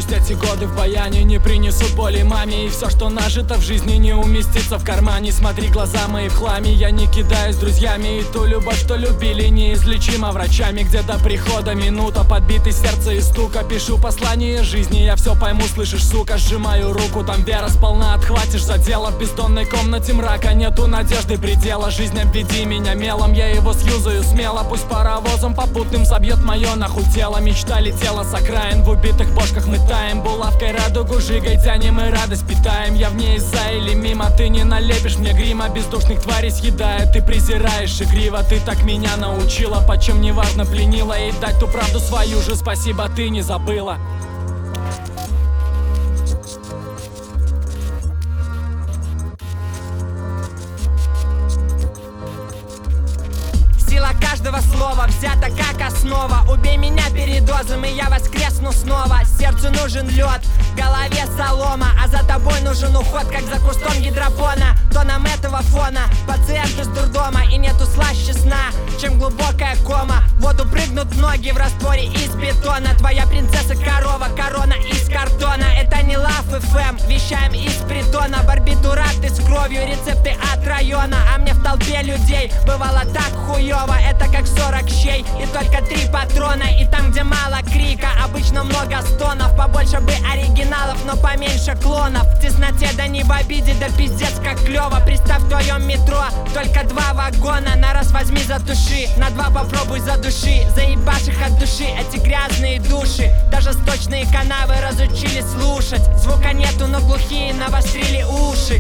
Пусть эти годы в баяне не принесут боли маме, и все, что нажито в жизни, не уместится в кармане. Смотри, глаза мои в хламе, я не кидаюсь с друзьями, и ту любовь, что любили, неизлечимо врачами. Где до прихода минута, подбитый сердце и стука. Пишу послание жизни, я все пойму, слышишь, сука. Сжимаю руку, там вера сполна, отхватишь за дело. В бездонной комнате мрака нету надежды предела. Жизнь, обведи меня мелом, я его сьюзаю смело. Пусть паровозом попутным собьет мое нахуй тело. Мечта летела с окраин, в убитых бошках мы таем. Булавкой радугу жигой тянем и радость питаем. Я в ней из-за или мимо, ты не налепишь мне грима. Бездушных тварей съедая, ты презираешь игриво. Ты так меня научила, почем неважно пленила. И дать ту правду свою же, спасибо, ты не забыла. Сила каждого слова взята как основа. Убей меня передозом, и я воскресну снова. Сердцу нужен лед, в голове солома, а за тобой нужен уход, как за кустом гидропона. Тоном этого фона пациент из дурдома, и нету слаще сна, чем глубокая кома. В воду прыгнут ноги в растворе из бетона. Твоя принцесса корова, корона из картона. Это не Love FM, вещаем из притона. Барбитураты с кровью, рецепты от района. А мне в толпе людей бывало так хуёво. Это как 40 щей и только 3 патрона. И там, где мало крика, обычно много стонов. Побольше бы оригиналов, но поменьше клонов. В тесноте, да не в обиде, да пиздец как клёво. Представь, в твоем метро только 2 вагона. На раз возьми затуши, на 2 попробуй задуши. Заебашь их от души, эти грязные души. Даже сточные канавы разучили слушать. Звука нету, но глухие навострили уши.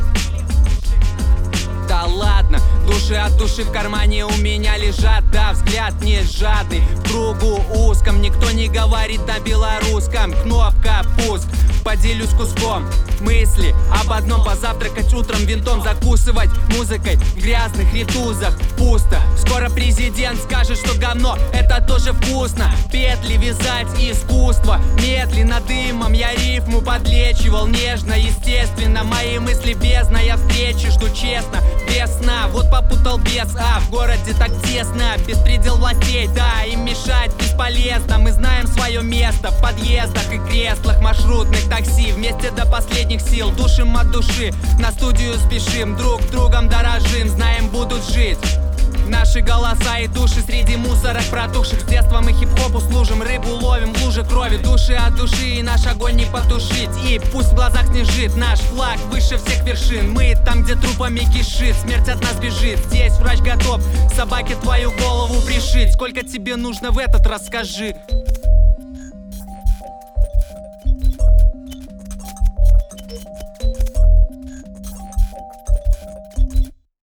Да ладно, души от души в кармане у меня лежат. Да, взгляд не жадный, в кругу узком. Никто не говорит на белорусском. Кнопка пуск, поделюсь куском. Мысли об одном: позавтракать утром винтом, закусывать музыкой в грязных ритузах. Пусто, скоро президент скажет, что говно это тоже вкусно. Петли вязать искусство, медленно дымом я рифму подлечивал. Нежно, естественно, мои мысли бездна. Я встречи жду честно, без сна. Вот попутал без, в городе так тесно. Беспредел властей, да, им мешать бесполезно. Мы знаем свое место в подъездах и креслах маршрутных такси. Вместе до последних сил, душим от души. На студию спешим, друг другом дорожим. Знаем, будут жить наши голоса и души среди мусорок протухших. С детства мы хип-хопу служим, рыбу ловим в луже крови. Души от души, и наш огонь не потушить. И пусть в глазах снежит наш флаг выше всех вершин. Мы там, где трупами кишит, смерть от нас бежит. Здесь врач готов собаке твою голову пришить. Сколько тебе нужно в этот раз, скажи?